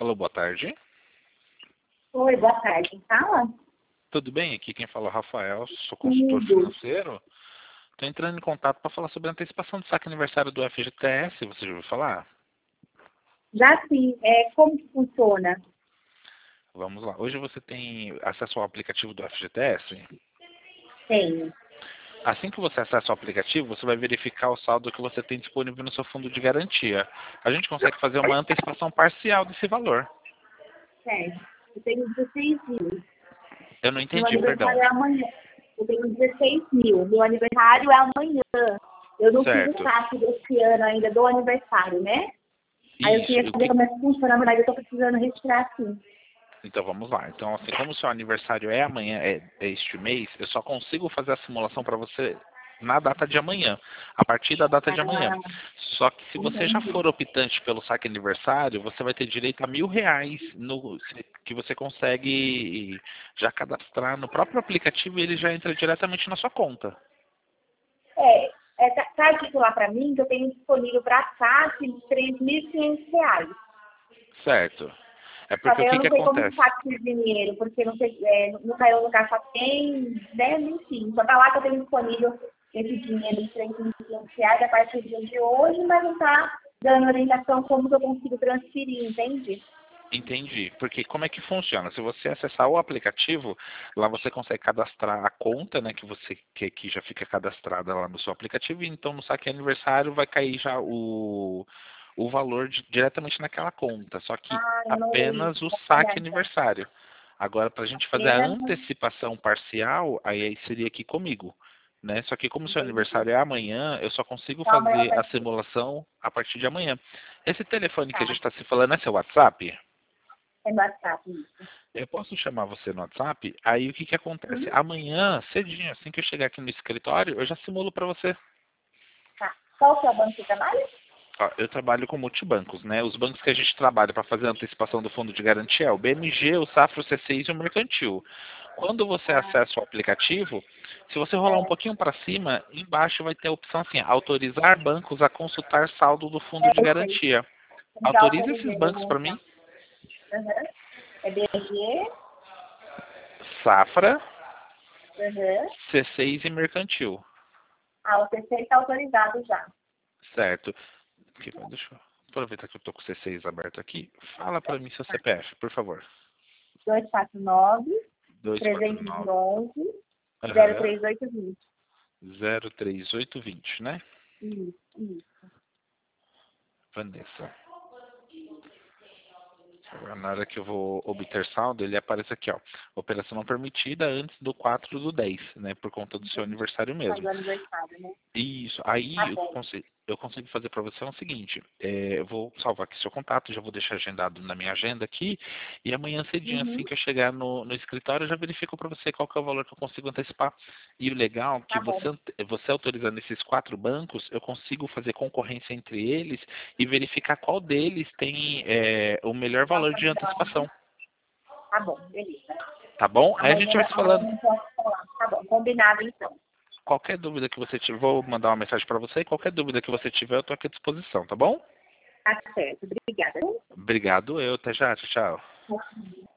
Alô, boa tarde. Oi, boa tarde. Quem fala? Tudo bem? Aqui quem fala é o Rafael, sou consultor Tudo. financeiro. Estou entrando em contato para falar sobre a antecipação do saque aniversário do FGTS, você já ouviu falar? Já sim, como que funciona? Vamos lá. Hoje você tem acesso ao aplicativo do FGTS? Tenho. Assim que você acessa o aplicativo, você vai verificar o saldo que você tem disponível no seu fundo de garantia. A gente consegue fazer uma antecipação parcial desse valor. Certo. Eu tenho 16 mil. Eu não Meu entendi, perdão. aniversário é amanhã. Eu tenho 16 mil. Meu aniversário é amanhã. Eu não fiz o Certo. saque desse ano ainda do aniversário, né? Aí eu Isso. queria saber como é que funciona. Na verdade, eu estou precisando retirar sim. Então vamos lá. Então, assim, como o seu aniversário é amanhã, é este mês, eu só consigo fazer a simulação para você na data de amanhã, a partir da data de amanhã. Ah, Só que se você já entendi. for optante pelo saque aniversário, você vai ter direito a R$ 1.000 que você consegue já cadastrar no próprio aplicativo e ele já entra diretamente na sua conta. Tá dito lá para mim que eu tenho disponível para saque de R$ 3.500. Certo? É Só porque que o eu que que não sei como acontece? que faz esse dinheiro, porque não, sei, não caiu no caixa tem, né, enfim. Só tá lá que eu tenho disponível esse dinheiro de R$ 3.500 a partir do dia de hoje, mas não tá dando orientação como que eu consigo transferir, entende? Entendi. Porque como é que funciona? Se você acessar o aplicativo, lá você consegue cadastrar a conta, né, que já fica cadastrada lá no seu aplicativo, e então no saque aniversário vai cair já o valor diretamente naquela conta, só que Ah, não, apenas o olha, saque então, aniversário. Agora, para a gente fazer a apenas, antecipação parcial, aí seria aqui comigo. Né? Só que como o seu entendi. aniversário é amanhã, eu só consigo Então, amanhã fazer vai a ser, simulação a partir de amanhã. Esse telefone que a gente tá, está se falando é seu WhatsApp? é no WhatsApp isso. Eu posso chamar você no WhatsApp? Aí o que que acontece? Uhum, Amanhã, cedinho, assim que eu chegar aqui no escritório, eu já simulo para você. tá. Qual que é o banco que você trabalha? Ó, eu trabalho com multibancos, né? Os bancos que a gente trabalha para fazer a antecipação do fundo de garantia é o BMG, o Safra, o C6 e o Mercantil. Quando você Ah, acessa o aplicativo, se você rolar um é, pouquinho para cima, embaixo vai ter a opção assim, autorizar bancos a consultar saldo do fundo de eu sei. garantia. Eu já Autorize esses autorizei bancos para já. mim. Uhum. É BG, Safra, uhum. C6 e Mercantil. Ah, o CC está autorizado já. Certo. Aqui, deixa eu aproveitar que eu tô com o C6 aberto aqui. Fala para mim seu CPF, por favor. 249 249. 311 Aham. 03820. 03820, né? Isso. Vanessa. Agora, na hora que eu vou obter saldo, ele aparece aqui, ó. Operação não permitida antes do 4/10, né? Por conta do seu Entendi. aniversário Faz mesmo. o aniversário, né? Isso. Tá Aí bom. eu consigo fazer para você é o seguinte: eu vou salvar aqui seu contato, já vou deixar agendado na minha agenda aqui, e amanhã cedinho, assim Uhum. que eu chegar no escritório, eu já verifico para você qual que é o valor que eu consigo antecipar. E o legal é que Tá bom. você autorizando esses 4 bancos, eu consigo fazer concorrência entre eles e verificar qual deles tem o melhor Então, valor de antecipação. tá bom, beleza. Tá bom? Aí a gente Amanhã, vai se amanhã falando. não posso falar. Tá bom, combinado então. Qualquer dúvida que você tiver, vou mandar uma mensagem para você, e qualquer dúvida que você tiver, eu estou aqui à disposição, tá bom? Tá certo. Obrigada. Obrigado, até já, tchau. Tchau.